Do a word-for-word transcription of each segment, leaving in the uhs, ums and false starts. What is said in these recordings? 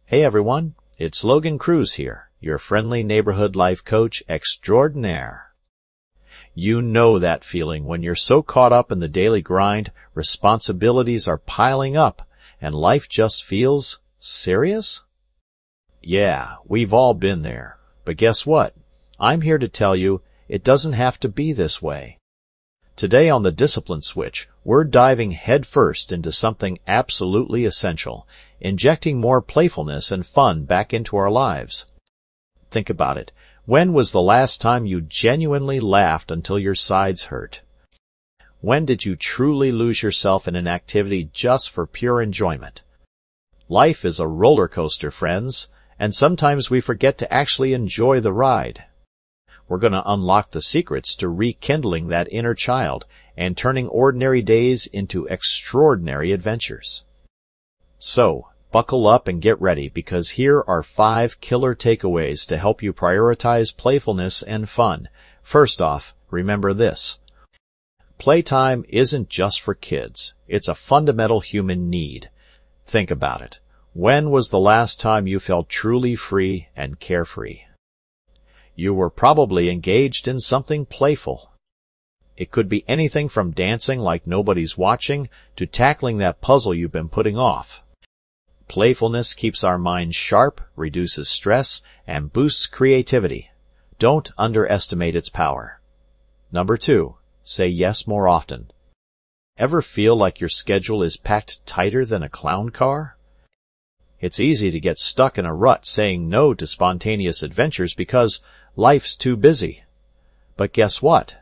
Hey everyone, it's Logan Cruz here, your friendly neighborhood life coach extraordinaire. You know that feeling when you're so caught up in the daily grind, responsibilities are piling up, and life just feels serious? Yeah, we've all been there. But guess what? I'm here to tell you it doesn't have to be this way. Today on the Discipline Switch, we're diving headfirst into something absolutely essential, injecting more playfulness and fun back into our lives. Think about it. When was the last time you genuinely laughed until your sides hurt? When did you truly lose yourself in an activity just for pure enjoyment? Life is a roller coaster, friends, and sometimes we forget to actually enjoy the ride. We're going to unlock the secrets to rekindling that inner child and turning ordinary days into extraordinary adventures. So, buckle up and get ready, because here are five killer takeaways to help you prioritize playfulness and fun. First off, remember this. Playtime isn't just for kids. It's a fundamental human need. Think about it. When was the last time you felt truly free and carefree? You were probably engaged in something playful. It could be anything from dancing like nobody's watching to tackling that puzzle you've been putting off. Playfulness keeps our minds sharp, reduces stress, and boosts creativity. Don't underestimate its power. Number two, say yes more often. Ever feel like your schedule is packed tighter than a clown car? It's easy to get stuck in a rut saying no to spontaneous adventures because life's too busy. But guess what?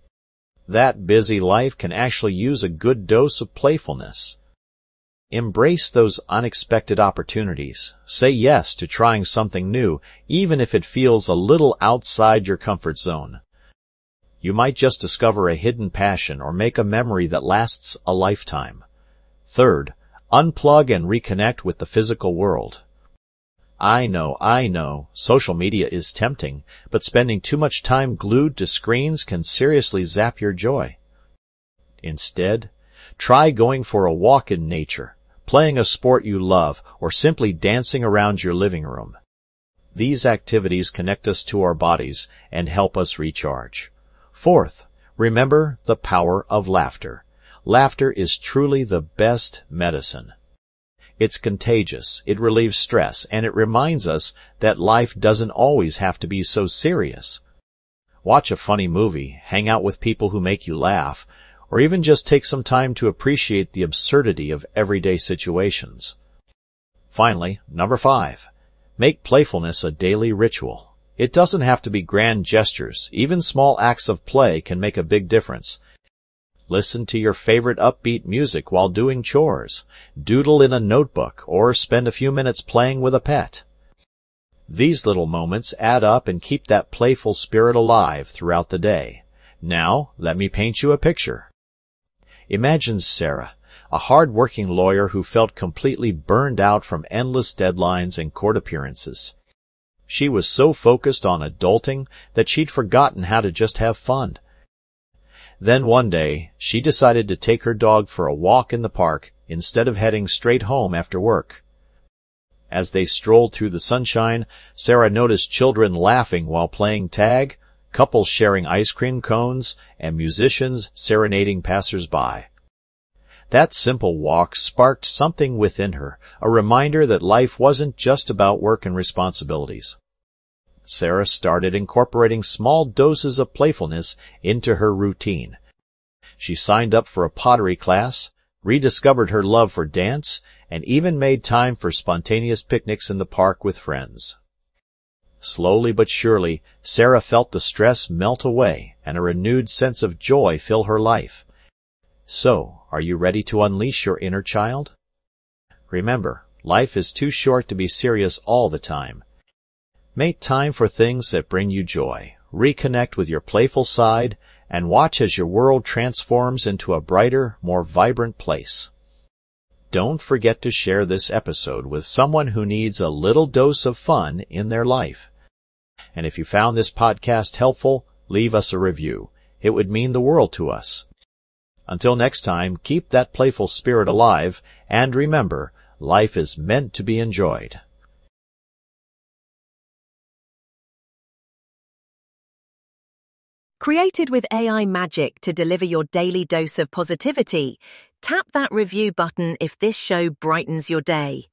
That busy life can actually use a good dose of playfulness. Embrace those unexpected opportunities. Say yes to trying something new, even if it feels a little outside your comfort zone. You might just discover a hidden passion or make a memory that lasts a lifetime. Third, unplug and reconnect with the physical world. I know, I know, social media is tempting, but spending too much time glued to screens can seriously zap your joy. Instead, try going for a walk in nature, playing a sport you love, or simply dancing around your living room. These activities connect us to our bodies and help us recharge. Fourth, remember the power of laughter. Laughter is truly the best medicine. It's contagious, it relieves stress, and it reminds us that life doesn't always have to be so serious. Watch a funny movie, hang out with people who make you laugh, or even just take some time to appreciate the absurdity of everyday situations. Finally, number five, make playfulness a daily ritual. It doesn't have to be grand gestures. Even small acts of play can make a big difference. Listen to your favorite upbeat music while doing chores, doodle in a notebook, or spend a few minutes playing with a pet. These little moments add up and keep that playful spirit alive throughout the day. Now, let me paint you a picture. Imagine Sarah, a hard-working lawyer who felt completely burned out from endless deadlines and court appearances. She was so focused on adulting that she'd forgotten how to just have fun. Then one day, she decided to take her dog for a walk in the park instead of heading straight home after work. As they strolled through the sunshine, Sarah noticed children laughing while playing tag, couples sharing ice cream cones, and musicians serenading passers-by. That simple walk sparked something within her, a reminder that life wasn't just about work and responsibilities. Sarah started incorporating small doses of playfulness into her routine. She signed up for a pottery class, rediscovered her love for dance, and even made time for spontaneous picnics in the park with friends. Slowly but surely, Sarah felt the stress melt away and a renewed sense of joy fill her life. So, are you ready to unleash your inner child? Remember, life is too short to be serious all the time. Make time for things that bring you joy, reconnect with your playful side, and watch as your world transforms into a brighter, more vibrant place. Don't forget to share this episode with someone who needs a little dose of fun in their life. And if you found this podcast helpful, leave us a review. It would mean the world to us. Until next time, keep that playful spirit alive, and remember, life is meant to be enjoyed. Created with A I magic to deliver your daily dose of positivity, tap that review button if this show brightens your day.